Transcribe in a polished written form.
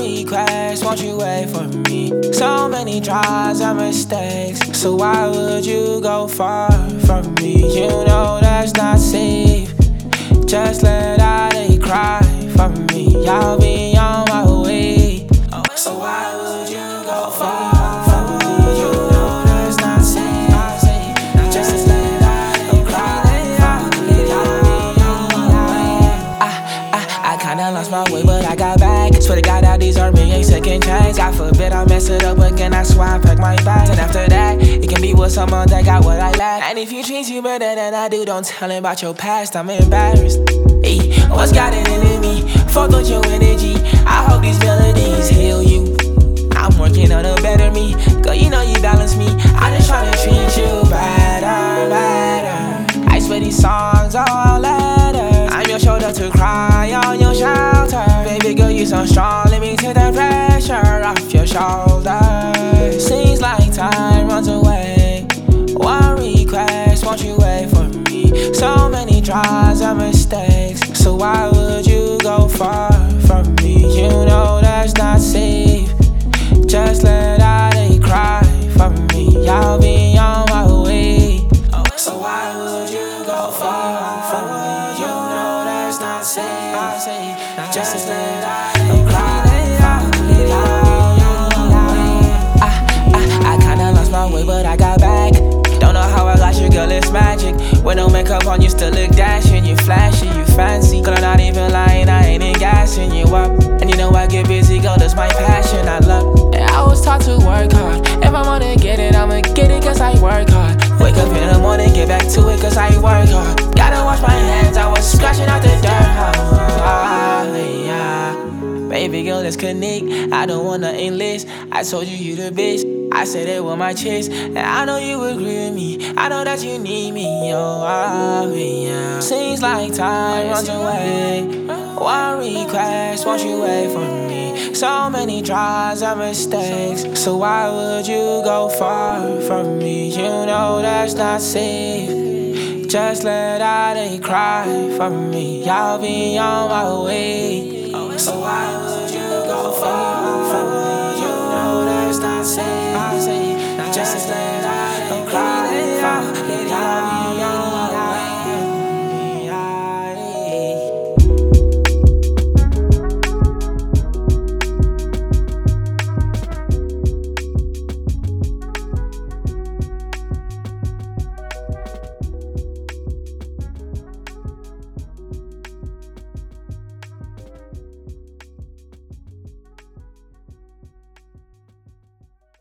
request, won't you wait for me? So many tries and mistakes, so why would you go far from me? You know that's not safe. Just let out a cry for me. I'll be on my way. So why would you go far from me? You know that's not safe. Just let out a cry for me. I'll be on my way. I kinda lost my way, but I got back. Swear to God, I deserve me a second chance. God forbid I mess it up again, I swear I pack my bags. And after that, it can be with someone that got what I lack. And if you treat you better than I do, don't tell him about your past, I'm embarrassed. Ay, what's got it in me? Fuck with your energy. I hope these melodies heal you. I'm working on a better me. Girl, you know you balance me. I just try to treat you better, better. I swear these songs are all letters. I'm your shoulder to cry on your shelter. Baby girl, you so strong, let me take the pressure off your shoulders. Seems like time runs away. One request, won't you wait for me? So many tries and mistakes, so why would you go far from me? You know that's not safe. Just let out a cry for me. I'll be on my way. So why would you go far from me? You know that's not safe. Just let out a cry for me. I'll be on my way. I kinda lost my way, but I got back. Don't know how I got you, girl, it's magic. With no makeup on, you still look dashing. You flashy, you fancy. Girl, I'm not even lying, I ain't in gassing you up. And you know I get busy, girl, that's my passion, I love. And I was taught to work hard. If I wanna get it, I'ma get it, cause I work hard. Wake up in the morning, get back to it, cause I work hard. Gotta wash my hands, I was scratching out the dirt. Yeah. Baby girl, let's connect. I don't want nothing less. I told you the best. I said it with my chest, and I know you agree with me. I know that you need me, yeah. Seems like time runs away. One request, won't you wait for me? So many tries and mistakes, so why would you go far from me? You know that's not safe. Just let out a cry for me. I'll be on my way. So why